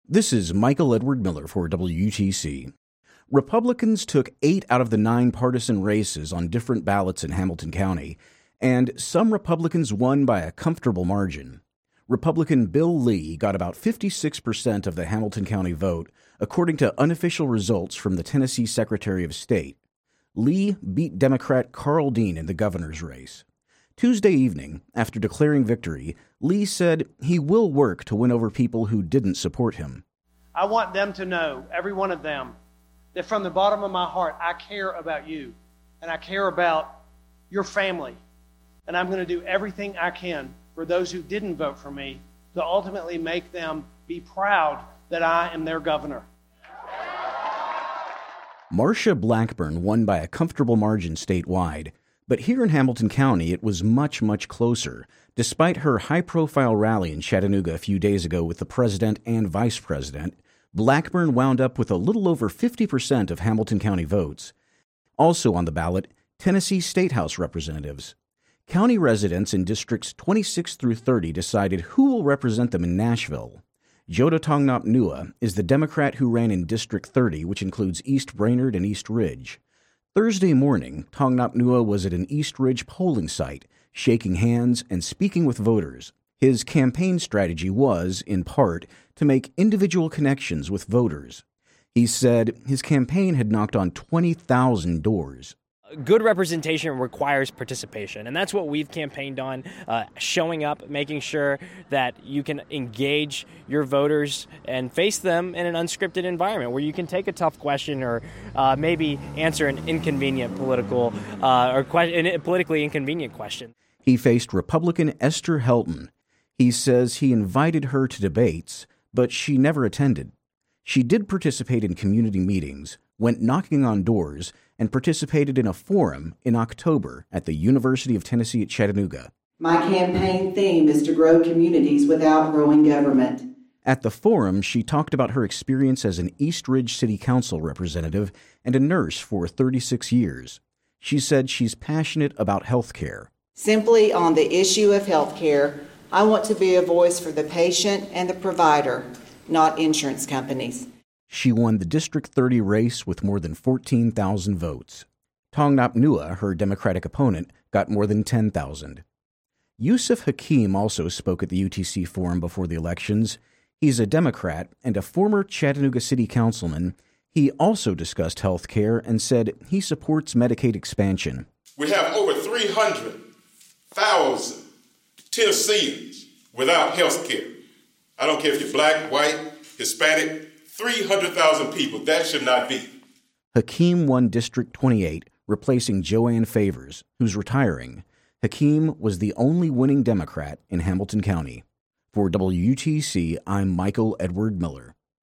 This is Michael Edward Miller for WTC. Republicans took 8 out of the 9 partisan races on different ballots in Hamilton County, and some Republicans won by a comfortable margin. Republican Bill Lee got about 56% of the Hamilton County vote, according to unofficial results from the Tennessee Secretary of State. Lee beat Democrat Carl Dean in the governor's race. Tuesday evening, after declaring victory, Lee said he will work to win over people who didn't support him. I want them to know, every one of them, that from the bottom of my heart, I care about you, and I care about your family, and I'm going to do everything I can for those who didn't vote for me to ultimately make them be proud that I am their governor. Marsha Blackburn won by a comfortable margin statewide, but here in Hamilton County it was much, much closer, despite her high-profile rally in Chattanooga a few days ago with the president and vice president. Blackburn wound up with a little over 50% of Hamilton County votes. Also on the ballot, Tennessee State House representatives. County residents in districts 26 through 30 decided who will represent them in Nashville. Joda Tongnap-Nua is the Democrat who ran in District 30, which includes East Brainerd and East Ridge. Thursday morning, Tongnap-Nua was at an East Ridge polling site, shaking hands and speaking with voters. His campaign strategy was, in part, to make individual connections with voters. He said his campaign had knocked on 20,000 doors. Good representation requires participation, and that's what we've campaigned on, showing up, making sure that you can engage your voters and face them in an unscripted environment where you can take a tough question or maybe answer an inconvenient politically inconvenient question. He faced Republican Esther Helton. He says he invited her to debates, but she never attended. She did participate in community meetings, went knocking on doors, and participated in a forum in October at the University of Tennessee at Chattanooga. My campaign theme is to grow communities without growing government. At the forum, she talked about her experience as an East Ridge City Council representative and a nurse for 36 years. She said she's passionate about health care. Simply on the issue of health care, I want to be a voice for the patient and the provider, not insurance companies. She won the District 30 race with more than 14,000 votes. Tongnap-Nua, her Democratic opponent, got more than 10,000. Yusuf Hakim also spoke at the UTC Forum before the elections. He's a Democrat and a former Chattanooga City Councilman. He also discussed health care and said he supports Medicaid expansion. We have over 300,000 Tennesseans without health care. I don't care if you're black, white, Hispanic, 300,000 people. That should not be. Hakim won District 28, replacing Joanne Favors, who's retiring. Hakim was the only winning Democrat in Hamilton County. For WTC, I'm Michael Edward Miller.